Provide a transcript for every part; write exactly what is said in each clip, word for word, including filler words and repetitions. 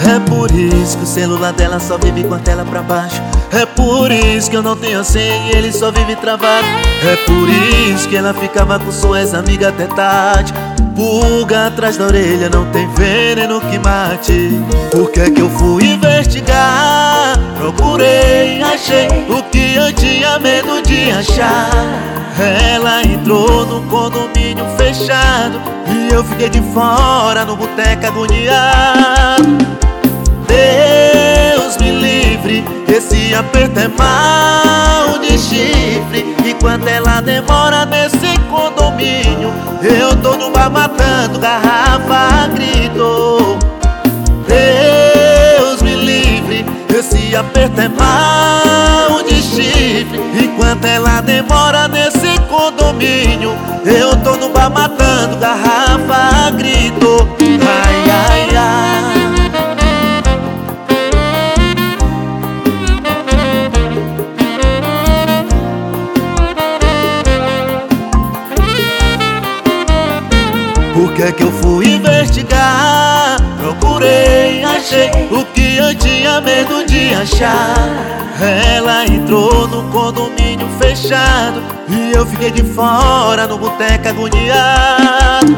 É por isso que o celular dela só vive com a tela pra baixo. É por isso que eu não tenho senha e ele só vive travado. É por isso que ela ficava com suas amigas até tarde. Pulga atrás da orelha, não tem veneno que mate. Por que que eu fui investigar? Procurei, achei o que eu tinha medo de achar. Ela entrou no condomínio fechado e eu fiquei de fora no boteco agoniado. Deus me livre, esse aperto é mal de chifre. E quando ela demora nesse condomínio, eu tô no bar matando garrafa a grito. Deus me livre, esse aperto é mal de chifre. E quando ela demora nesse condomínio, eu tô no bar matando garrafa a grito. Ai, ai, ai. Por que que eu fui investigar? Procurei, achei o que eu tinha medo de achar. Ela entrou no condomínio fechado e eu fiquei de fora no boteco agoniado.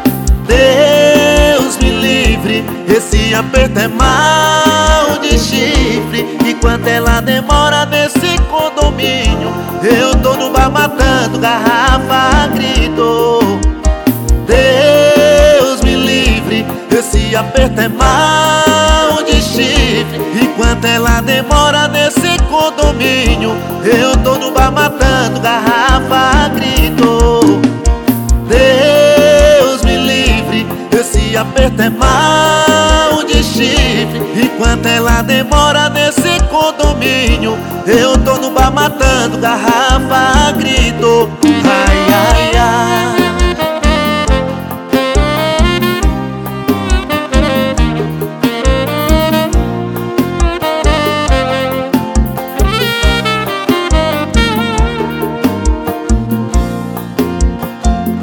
Deus me livre, esse aperto é mal de chifre. E quando ela demora nesse condomínio, eu tô no bar matando garrafa a grito. Deus me livre, esse aperto é mal de chifre. E quando ela demora nesse condomínio, eu tô no bar matando garrafa a grito. Deus me livre, esse aperto é mal de chifre. E quando ela demora nesse condomínio, eu tô no bar matando garrafa